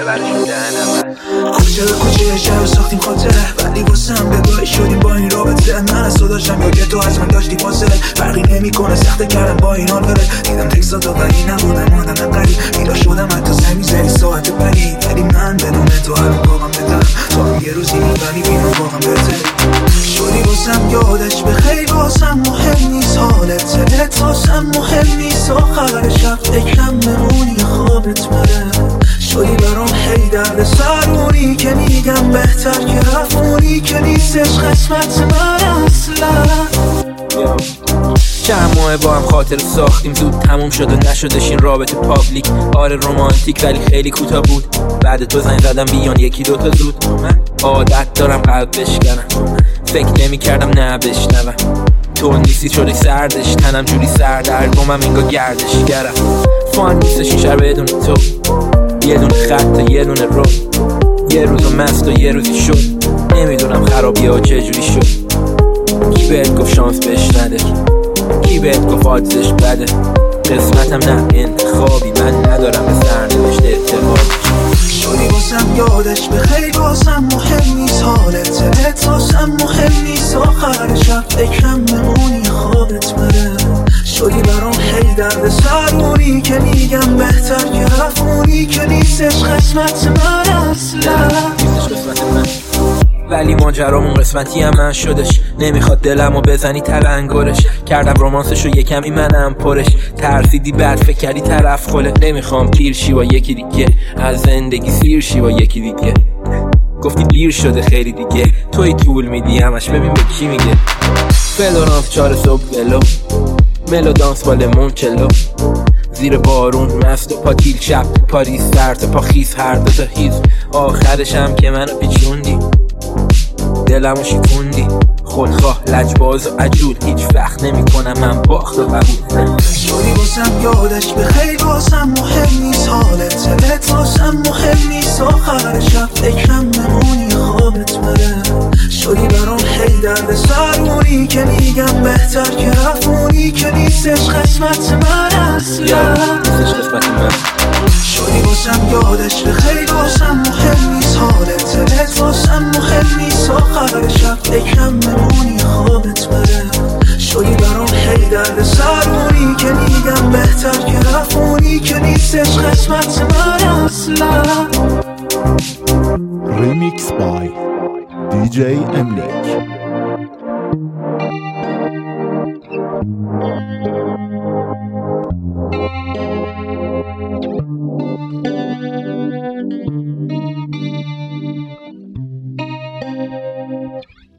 ببرشون دهنم. کوچه به کوچه شهر رو ساختیم خاطره، ولی واسم بگاهی شدیم با این رابطه. من از تو داشتم یا که تو از من داشتی فاصله، فرقی نمیکنه سخته کردم با این حال بره. دیدم تکساتو ولی نبودم آدم قریب، پیدا شدم حتی زنگ میزنی ساعت بعدی، ولی من بدون تو هر واقعا بهترم. تو هم یه روزی میبنی بینم واقعا بهتری شدی واسم، یادش به خیلی واسم مهم نیست حالت دلت واسم مهم نیست. آخر شب فکرم بمونی خوابت بره، شدی برام هی درد سرونی که میگم بهتر که رفونی که نیستش قسمت من اصلا. چند ماه با هم خاطر ساختیم، زود تموم شد و نشدش این رابطه پابلیک. آره رومانتیک ولی خیلی کوتاه بود، بعد تو زنگ زدم بیان یکی دوتا زود. من عادت دارم قلب بشکنم، فکر نمی کردم نه بشنوم. تو نیستی شدی سردش، تنم جوری سردرگمم انگار گردش گرم. فان نیستش این شهر بدون تو، یه دونه خط و یه دونه رو، یه روز مست و یه روزی شد. نمیدونم خرابی ها چجوری شد. کی بهت گفت شانس بهش نده، کی بهت گفت آدزش بده. قسمتم نه انتخابی، من ندارم به سرنوشت اعتماد. شدی واسم یادش به خیلی واسم مهم نیست حالت دلت واسم مهم نیست. آخر شب فکرم بمونی خوابت بره، شدی برام هی درد سرونی که میگم بهتر که رفونی که نیستش قسمت من اصلا. ولی ماجرامون قسمتی هم من شدش، نمیخواد دلمو بزنی تلنگرش. کردم رومانسشو یه کمی منم پرش، ترسیدی بعد فکر کردی طرف خله. نمیخوام پیر شی با یکی دیگه، از زندگی سیر شی با یکی دیگه. گفتی دیر شده خیلی دیگه، توی طول میدی همش ببین به کی میگه. فلورانس 4 صبح گلو، ملو دانس با لیمون چلو، زیر بارون مست و پاتیل شب پاریس سرد پا خیز هر دو تا هیز. آخرشم که منو پیچوندی، دلمو شکوندی. خودخواه لجباز و عجول، هیچ وقت نمی کنم من باخت و قبول. شدی واسم یادش به خیلی واسم مهم نیست حالت دلت واسم مهم نیست. آخر شب فکرم بمونی خوابت بره، شدی برام هی درد سرونی که میگم بهتر که رفونی که نیستش قسمت من اصلا. شدی واسم یادش به خیلی واسم مهم نیست حالت دلت واسم مهم نیست. آخر شب فکرم بمونی خوابت بره، شدی برام هی درد سرونی که میگم بهتر که رفونی که نیستش قسمت من اصلا. Remix by DJ Emlik.